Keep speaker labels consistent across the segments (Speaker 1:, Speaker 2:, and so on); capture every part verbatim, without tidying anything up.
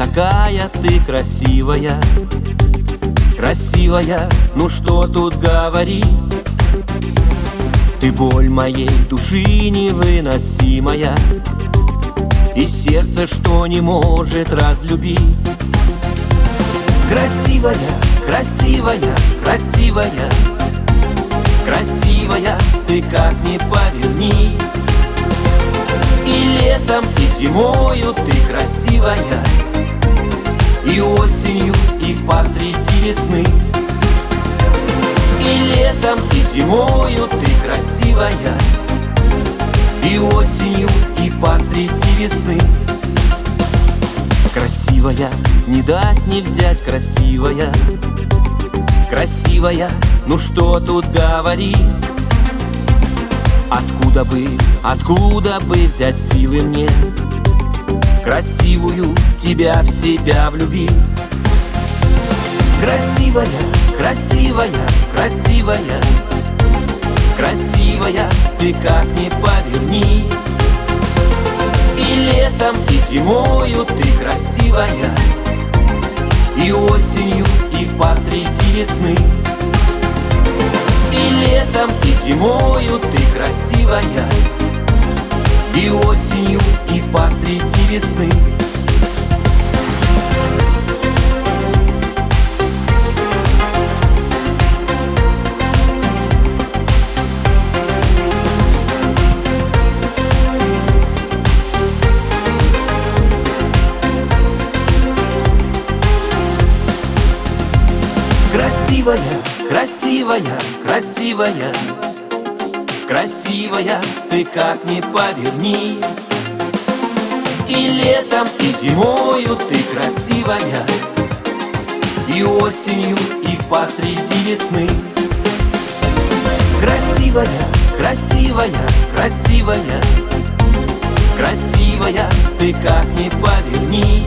Speaker 1: какая ты красивая, красивая, ну что тут говорить? Ты боль моей души невыносимая, и сердце, что не может разлюбить. Красивая, красивая, красивая, красивая, ты как ни поверни. И летом, и зимою ты красивая, и осенью, и посреди весны. И летом, и зимою ты красивая, и осенью, и посреди весны. Красивая, не дать не взять, красивая, красивая, ну что тут говорить? Откуда бы, откуда бы взять силы мне красивую тебя в себя влюбить? Красивая, красивая, красивая, красивая, ты как ни поверни. И летом, и зимою ты красивая, и осенью, и посреди весны. И летом, и зимою ты красивая, и осенью, и посреди весны. Красивая, красивая, красивая, красивая, ты как ни поверни. И летом, и зимою ты красивая, и осенью, и посреди весны. Красивая, красивая, красивая, красивая, ты как ни поверни.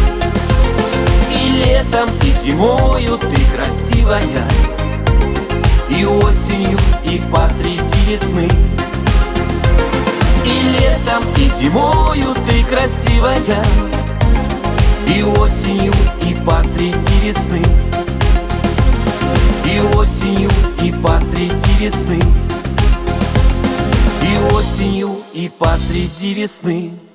Speaker 1: И летом, и зимою ты красивая, и осенью, и посреди весны. И летом, и зимою ты красивая, и осенью, и посреди весны. И осенью, и посреди весны. И осенью, и посреди весны.